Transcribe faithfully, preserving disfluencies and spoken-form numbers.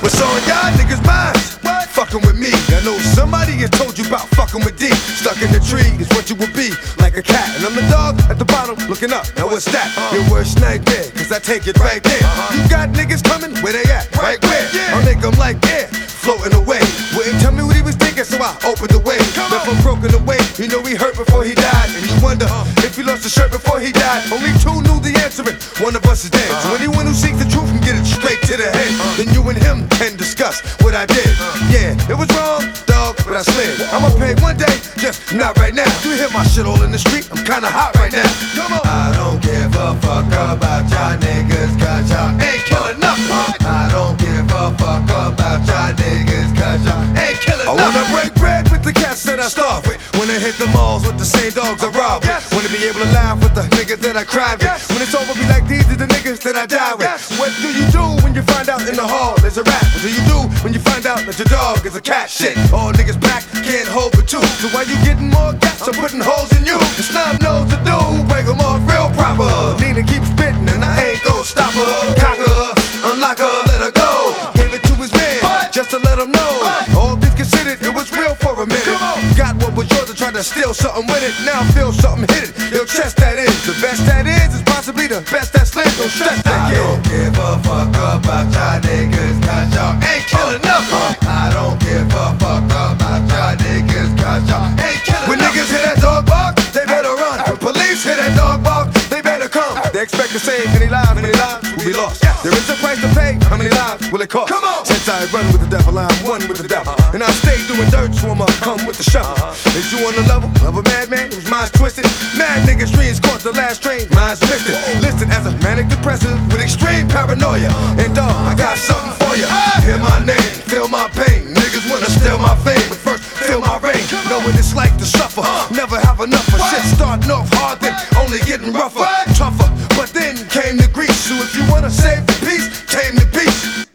What's on y'all niggas' minds? Fucking with me. I know somebody has told you about fucking with D. Stuck in the tree is what you will be, like a cat. And I'm the dog at the bottom, looking up. Now what's that? Your worst nightmare, cause I take it right there. You got niggas coming, where they at? Right where? I'll make them like air, floating away. Wouldn't tell me what he was thinking, so I opened the way. Left him broken away, you know he hurt before he died. And you wonder if he lost a shirt before he died. Only two knew the answer, and one of us is dead. So anyone who seeks the truth can get it straight to the head. Then you and him can discuss what I did. Yeah, it was wrong, dog, but I slid. I'ma pay one day, just not right now. You hear my shit all in the street, I'm kinda hot right now. Come on. I don't give a fuck about y'all niggas, cause y'all ain't killing nothing. I don't give a fuck about y'all niggas, cause y'all ain't killing nothing. I wanna break bread with the cats that I starve with. Wanna hit the malls with the same dogs I rob with. Wanna be able to laugh with the niggas that I cry with. When it's over, be like, these are the niggas that I die with. What do you do when you find out in the hall there's a rap? What do you do when you find out that your dog is a cat? Shit, all niggas back can't hold but two. So why you getting more gas? I'm putting holes in you. The snob knows the do, break them off real proper. Need to keep spitting and I ain't gon' stop her. Cock her, unlock her, let her go. Gave it to his man, just to let him know. All things considered, it was real for a minute. Got what was yours and tried to steal something with it. Now feel something hit it. Your chest that is, the best that is, is possibly the best that's slim. Don't stress that kid. I don't give a fuck about y'all niggas, cause y'all ain't killing nothing. I don't give a fuck about y'all niggas, cause y'all ain't killing when nothing. When niggas hear that dog bark, they better run. When police hear that dog bark, they better come. They expect to save many lives, many lives will be lost. There is a price to pay, how many lives will it cost? Come on. Since I run with the devil, I'm one with the devil. And I stay doing dirt, so I'ma come with the shovel. Is you on the level of a madman whose mind's twisted? Mad niggas dreams caught the last train, mine's listed. Listed as a manic depressive with extreme paranoia. And dog, I got something for you. Hear my name, feel my pain. Niggas wanna steal my fame, but first feel my reign. Know what it's like to suffer, never have enough of shit. Starting off hard, then only getting rougher, tougher. But then came the grease. So if you wanna save the peace, tame the peace.